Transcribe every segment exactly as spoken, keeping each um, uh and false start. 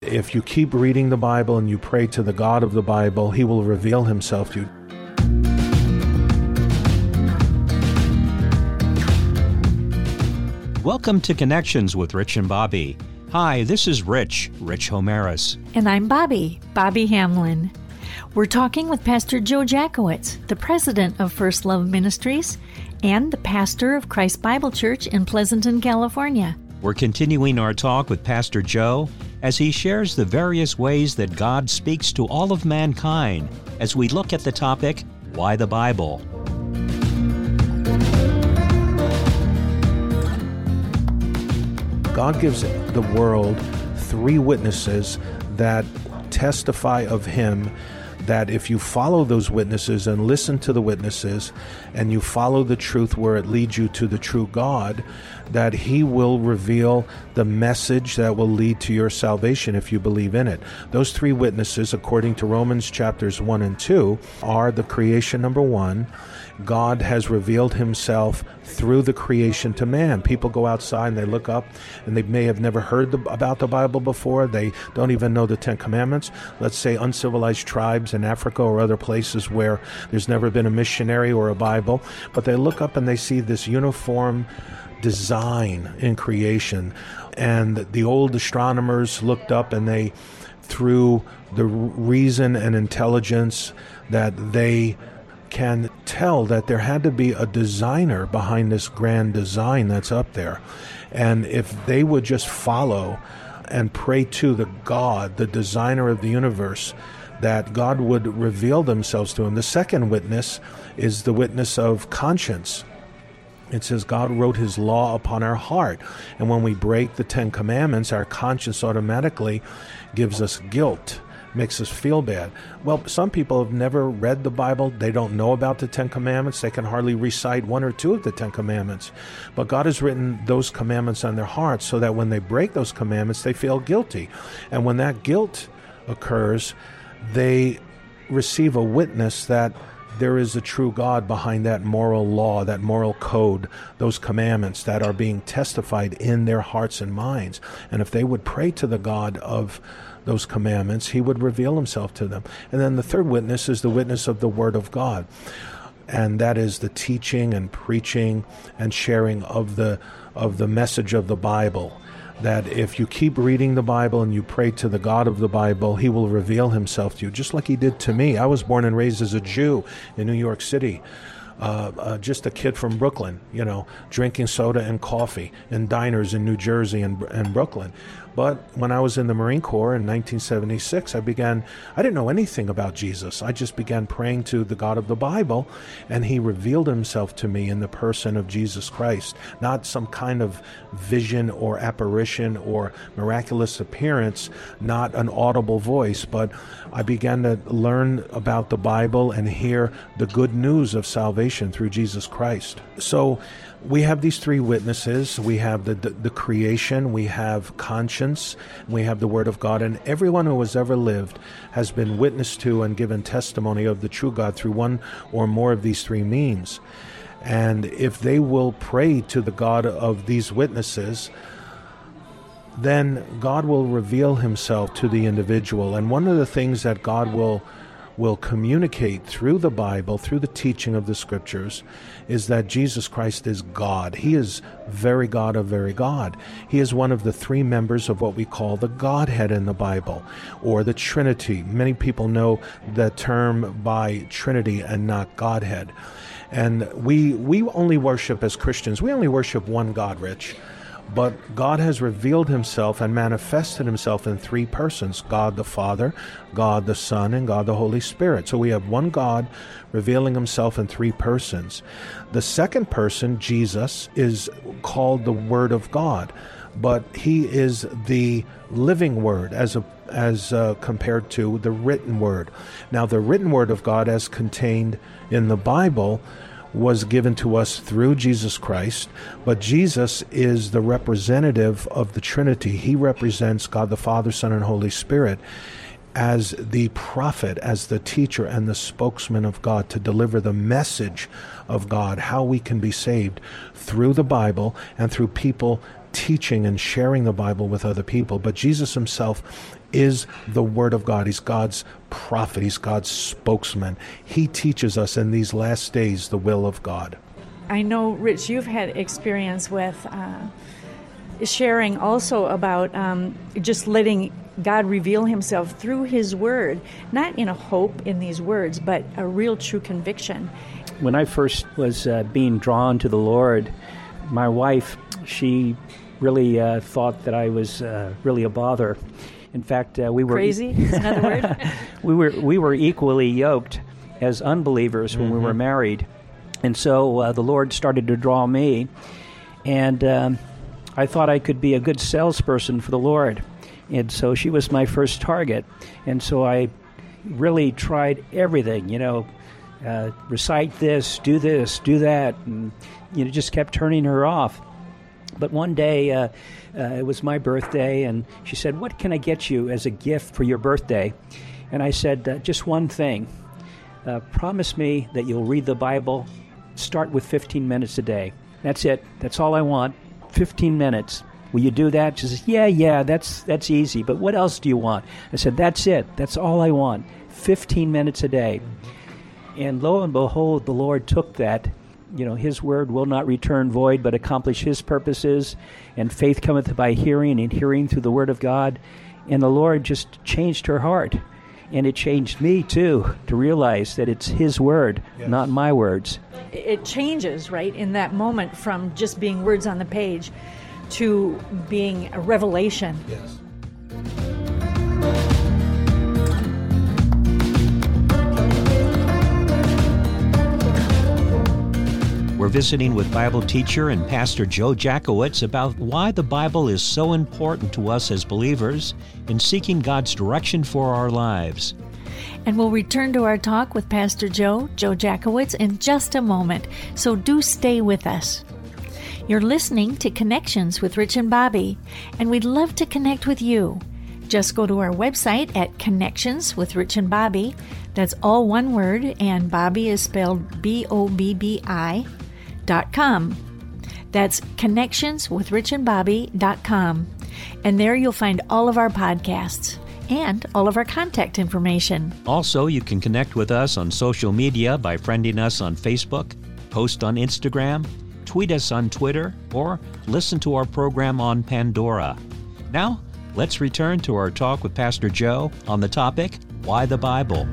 If you keep reading the Bible and you pray to the God of the Bible, he will reveal himself to you. Welcome to Connections with Rich and Bobby. Hi, this is Rich, Rich Homeris. And I'm Bobby, Bobby Hamlin. We're talking with Pastor Joe Jackowitz, the president of First Love Ministries and the pastor of Christ Bible Church in Pleasanton, California. We're continuing our talk with Pastor Joe as he shares the various ways that God speaks to all of mankind as we look at the topic, Why the Bible? God gives the world three witnesses that testify of him, that if you follow those witnesses and listen to the witnesses and you follow the truth where it leads you to the true God, that he will reveal the message that will lead to your salvation if you believe in it. Those three witnesses, according to Romans chapters one and two, are the creation, number one. God has revealed himself through the creation to man. People go outside and they look up and they may have never heard the, about the Bible before. They don't even know the Ten Commandments. Let's say uncivilized tribes in Africa or other places where there's never been a missionary or a Bible. But they look up and they see this uniform design in creation. And the old astronomers looked up and they, through the reason and intelligence that they can tell that there had to be a designer behind this grand design that's up there. And if they would just follow and pray to the God, the designer of the universe, that God would reveal themselves to him. The second witness is the witness of conscience. It says God wrote his law upon our heart. And when we break the Ten Commandments, our conscience automatically gives us guilt, makes us feel bad. Well, some people have never read the Bible. They don't know about the Ten Commandments. They can hardly recite one or two of the Ten Commandments. But God has written those commandments on their hearts so that when they break those commandments, they feel guilty. And when that guilt occurs, they receive a witness that there is a true God behind that moral law, that moral code, those commandments that are being testified in their hearts and minds. And if they would pray to the God of those commandments, he would reveal himself to them. And then the third witness is the witness of the Word of God. And that is the teaching and preaching and sharing of the of the message of the Bible. That if you keep reading the Bible and you pray to the God of the Bible, he will reveal himself to you, just like he did to me. I was born and raised as a Jew in New York City. Uh, uh, just a kid from Brooklyn, you know, drinking soda and coffee in diners in New Jersey and, and Brooklyn. But when I was in the Marine Corps in nineteen seventy-six, I began, I didn't know anything about Jesus. I just began praying to the God of the Bible, and he revealed himself to me in the person of Jesus Christ. Not some kind of vision or apparition or miraculous appearance, not an audible voice, but I began to learn about the Bible and hear the good news of salvation through Jesus Christ. So we have these three witnesses. We have the, the the creation, we have conscience, we have the Word of God, and everyone who has ever lived has been witnessed to and given testimony of the true God through one or more of these three means. And if they will pray to the God of these witnesses, then God will reveal himself to the individual. And one of the things that God will will communicate through the Bible, through the teaching of the Scriptures, is that Jesus Christ is God. He is very God of very God. He is one of the three members of what we call the Godhead in the Bible, or the Trinity. Many people know the term by Trinity and not Godhead. And we we only worship, as Christians, we only worship one God, Rich. But God has revealed himself and manifested himself in three persons: God the Father, God the Son, and God the Holy Spirit. So we have one God revealing himself in three persons. The second person, Jesus, is called the Word of God, but he is the living Word as a as uh, compared to the written Word. Now, the written Word of God, as contained in the Bible, was given to us through Jesus Christ, but Jesus is the representative of the Trinity. He represents God the Father, Son, and Holy Spirit as the prophet, as the teacher and the spokesman of God to deliver the message of God, how we can be saved through the Bible and through people teaching and sharing the Bible with other people. But Jesus himself is the Word of God. He's God's prophet. He's God's spokesman. He teaches us in these last days the will of God. I know, Rich, you've had experience with uh, sharing also about um, just letting God reveal himself through his word, not in a hope in these words, but a real true conviction. When I first was uh, being drawn to the Lord, my wife, she really uh, thought that I was uh, really a bother. In fact, uh, we were crazy. Is another word. we were we were equally yoked as unbelievers when mm-hmm. we were married, and so uh, the Lord started to draw me, and um, I thought I could be a good salesperson for the Lord, and so she was my first target, and so I really tried everything, you know, uh, recite this, do this, do that, and you know, just kept turning her off. But one day, uh, uh, it was my birthday, and she said, "What can I get you as a gift for your birthday?" And I said, uh, just one thing. Uh, promise me that you'll read the Bible, start with fifteen minutes a day. That's it. That's all I want. fifteen minutes. Will you do that? She says, yeah, yeah, that's that's easy. But what else do you want? I said, that's it. That's all I want. fifteen minutes a day. And lo and behold, the Lord took that. You know, his word will not return void, but accomplish his purposes. And faith cometh by hearing, and hearing through the word of God. And the Lord just changed her heart. And it changed me, too, to realize that it's his word, yes. not my words. It changes, right, in that moment from just being words on the page to being a revelation. Yes. We're visiting with Bible teacher and Pastor Joe Jackowitz about why the Bible is so important to us as believers in seeking God's direction for our lives. And we'll return to our talk with Pastor Joe, Joe Jackowitz, in just a moment, so do stay with us. You're listening to Connections with Rich and Bobby, and we'd love to connect with you. Just go to our website at Connections with Rich and Bobby. That's all one word, and Bobby is spelled B O B B I. Dot com. That's connections with rich and bobby dot com. And there you'll find all of our podcasts and all of our contact information. Also, you can connect with us on social media by friending us on Facebook, post on Instagram, tweet us on Twitter, or listen to our program on Pandora. Now, let's return to our talk with Pastor Joe on the topic, Why the Bible?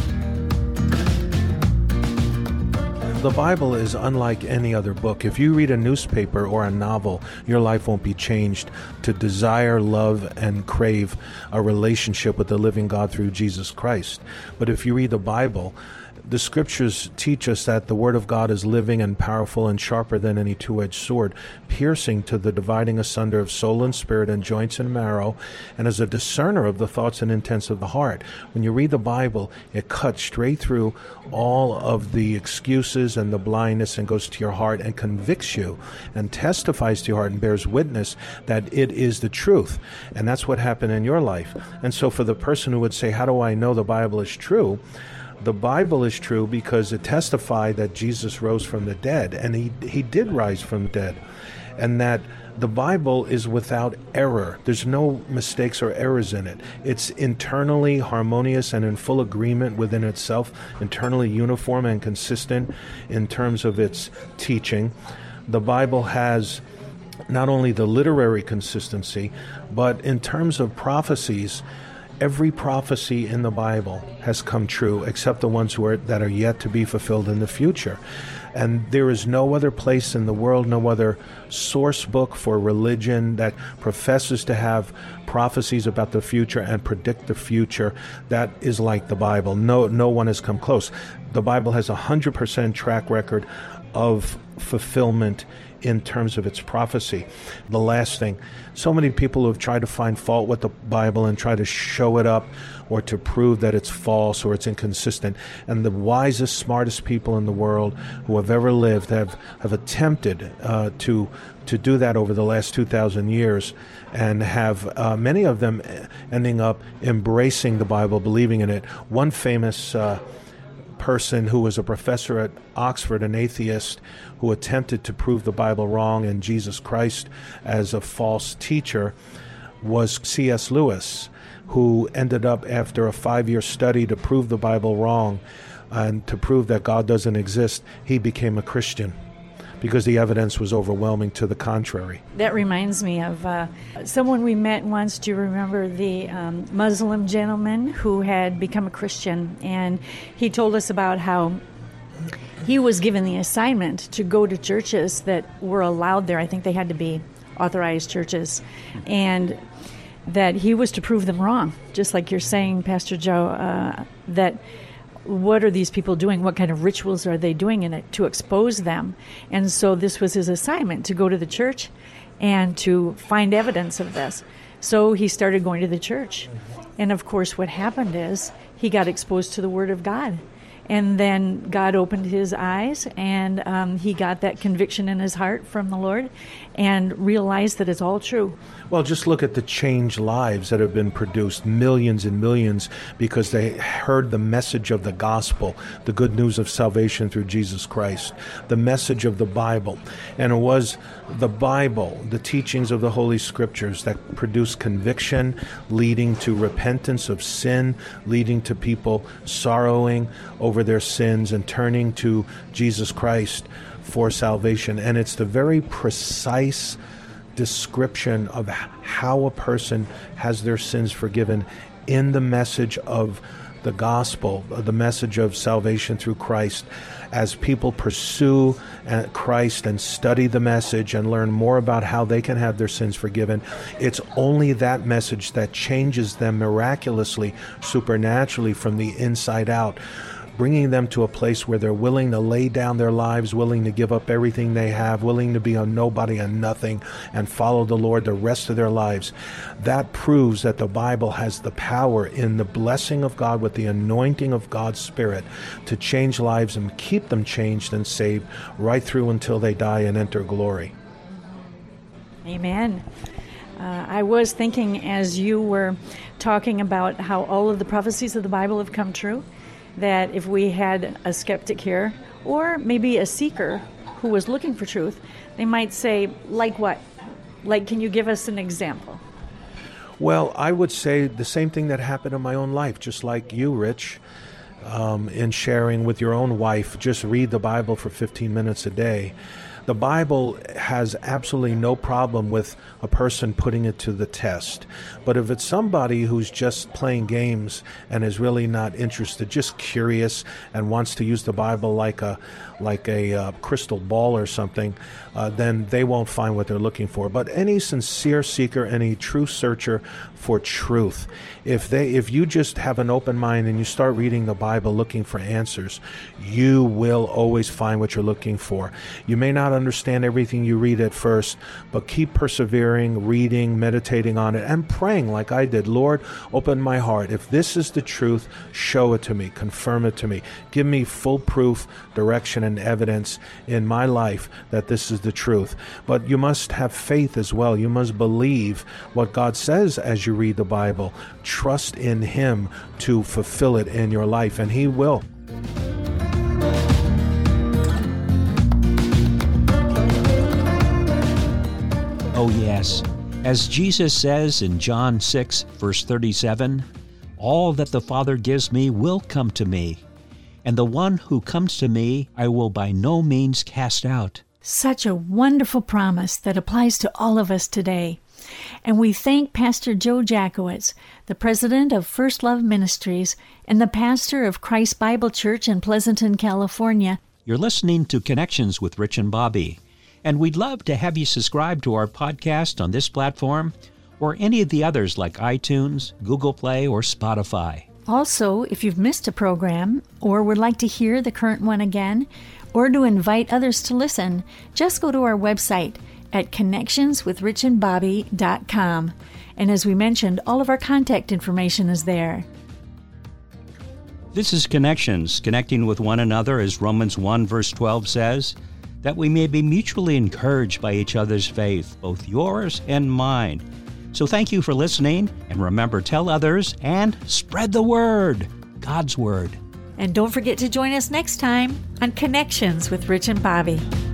The Bible is unlike any other book. If you read a newspaper or a novel, your life won't be changed to desire, love, and crave a relationship with the living God through Jesus Christ. But if you read the Bible, the scriptures teach us that the Word of God is living and powerful and sharper than any two-edged sword, piercing to the dividing asunder of soul and spirit and joints and marrow, and as a discerner of the thoughts and intents of the heart. When you read the Bible, it cuts straight through all of the excuses and the blindness and goes to your heart and convicts you and testifies to your heart and bears witness that it is the truth. And that's what happened in your life. And so for the person who would say, how do I know the Bible is true? The Bible is true because it testified that Jesus rose from the dead, and he, he did rise from the dead, and that the Bible is without error. There's no mistakes or errors in it. It's internally harmonious and in full agreement within itself, internally uniform and consistent in terms of its teaching. The Bible has not only the literary consistency, but in terms of prophecies, every prophecy in the Bible has come true except the ones who are, that are yet to be fulfilled in the future. And there is no other place in the world, no other source book for religion that professes to have prophecies about the future and predict the future that is like the Bible. No, no one has come close. The Bible has a one hundred percent track record of fulfillment in terms of its prophecy. The last thing, so many people who have tried to find fault with the Bible and try to show it up or to prove that it's false or it's inconsistent. And the wisest, smartest people in the world who have ever lived have, have attempted uh, to to do that over the last two thousand years, and have uh, many of them ending up embracing the Bible, believing in it. One famous uh, person who was a professor at Oxford, an atheist, who attempted to prove the Bible wrong and Jesus Christ as a false teacher, was C S Lewis, who ended up, after a five-year study to prove the Bible wrong and to prove that God doesn't exist, he became a Christian because the evidence was overwhelming to the contrary. That reminds me of uh, someone we met once. Do you remember the um, Muslim gentleman who had become a Christian? And he told us about how he was given the assignment to go to churches that were allowed there. I think they had to be authorized churches. And that he was to prove them wrong, just like you're saying, Pastor Joe, uh, that what are these people doing? What kind of rituals are they doing in it to expose them? And so this was his assignment, to go to the church and to find evidence of this. So he started going to the church. And of course, what happened is he got exposed to the Word of God. And then God opened his eyes, and um, he got that conviction in his heart from the Lord and realized that it's all true. Well, just look at the changed lives that have been produced, millions and millions, because they heard the message of the gospel, the good news of salvation through Jesus Christ, the message of the Bible. And it was the Bible, the teachings of the Holy Scriptures, that produced conviction, leading to repentance of sin, leading to people sorrowing over their sins and turning to Jesus Christ for salvation. And it's the very precise description of how a person has their sins forgiven in the message of the gospel, the message of salvation through Christ. As people pursue Christ and study the message and learn more about how they can have their sins forgiven, it's only that message that changes them miraculously, supernaturally from the inside out, bringing them to a place where they're willing to lay down their lives, willing to give up everything they have, willing to be a nobody and nothing and follow the Lord the rest of their lives. That proves that the Bible has the power in the blessing of God with the anointing of God's Spirit to change lives and keep them changed and saved right through until they die and enter glory. Amen. Uh, I was thinking as you were talking about how all of the prophecies of the Bible have come true, that if we had a skeptic here, or maybe a seeker who was looking for truth, they might say, like what? Like, can you give us an example? Well, I would say the same thing that happened in my own life, just like you, Rich, um, in sharing with your own wife, just read the Bible for fifteen minutes a day. The Bible has absolutely no problem with a person putting it to the test. But if it's somebody who's just playing games and is really not interested, just curious and wants to use the Bible like a like a uh, crystal ball or something, uh, then they won't find what they're looking for. But any sincere seeker, any true searcher for truth, if they if you just have an open mind and you start reading the Bible looking for answers, you will always find what you're looking for. You may not understand everything you read at first, but keep persevering, reading, meditating on it, and praying like I did. Lord, open my heart. If this is the truth, show it to me, confirm it to me. Give me full proof, direction, and evidence in my life that this is the truth. But you must have faith as well. You must believe what God says as you read the Bible. Trust in Him to fulfill it in your life, and He will. Oh, yes. As Jesus says in John six, verse thirty-seven, all that the Father gives me will come to me, and the one who comes to me I will by no means cast out. Such a wonderful promise that applies to all of us today. And we thank Pastor Joe Jackowitz, the president of First Love Ministries and the pastor of Christ Bible Church in Pleasanton, California. You're listening to Connections with Rich and Bobby, and we'd love to have you subscribe to our podcast on this platform or any of the others like iTunes, Google Play, or Spotify. Also, if you've missed a program or would like to hear the current one again or to invite others to listen, just go to our website at connections with rich and bobby dot com. And as we mentioned, all of our contact information is there. This is Connections, connecting with one another, as Romans one verse twelve says, that we may be mutually encouraged by each other's faith, both yours and mine. So thank you for listening, and remember, tell others and spread the word, God's word. And don't forget to join us next time on Connections with Rich and Bobby.